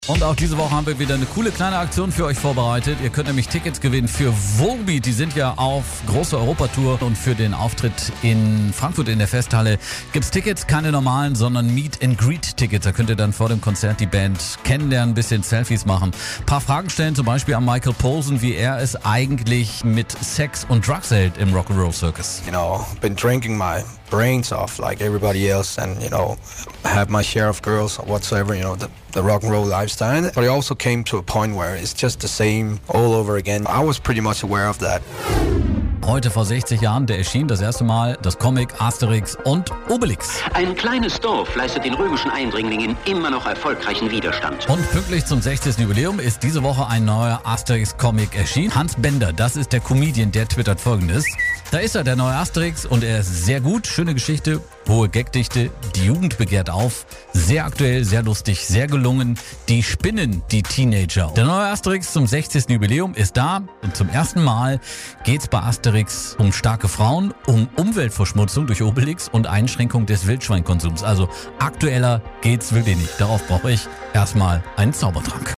Und auch diese Woche haben wir wieder eine coole kleine Aktion für euch vorbereitet. Ihr könnt nämlich Tickets gewinnen für Volbeat. Die sind ja auf großer Europatour und für den Auftritt in Frankfurt in der Festhalle gibt's Tickets, keine normalen, sondern Meet-and-Greet-Tickets. Da könnt ihr dann vor dem Konzert die Band kennenlernen, ein bisschen Selfies machen, ein paar Fragen stellen, zum Beispiel an Michael Poulsen, wie er es eigentlich mit Sex und Drugs hält im Rock'n'Roll Circus. You know, been drinking my brains off like everybody else, and you know, have my share of girls or whatsoever, you know, the rock and roll lifestyle. But it also came to a point where it's just the same all over again. I was pretty much aware of that. Heute vor 60 Jahren, der erschien das erste Mal das Comic Asterix und Obelix. Ein kleines Dorf leistet den römischen Eindringlingen immer noch erfolgreichen Widerstand. Und pünktlich zum 60. Jubiläum ist diese Woche ein neuer Asterix-Comic erschienen. Hans Bender, das ist der Comedian, der twittert Folgendes: Da ist er, der neue Asterix, und er ist sehr gut, schöne Geschichte, hohe Gagdichte, die Jugend begehrt auf, sehr aktuell, sehr lustig, sehr gelungen, die spinnen die Teenager. Der neue Asterix zum 60. Jubiläum ist da und zum ersten Mal geht's bei Asterix um starke Frauen, um Umweltverschmutzung durch Obelix und Einschränkung des Wildschweinkonsums. Also aktueller geht's wirklich nicht. Darauf brauche ich erstmal einen Zaubertrank.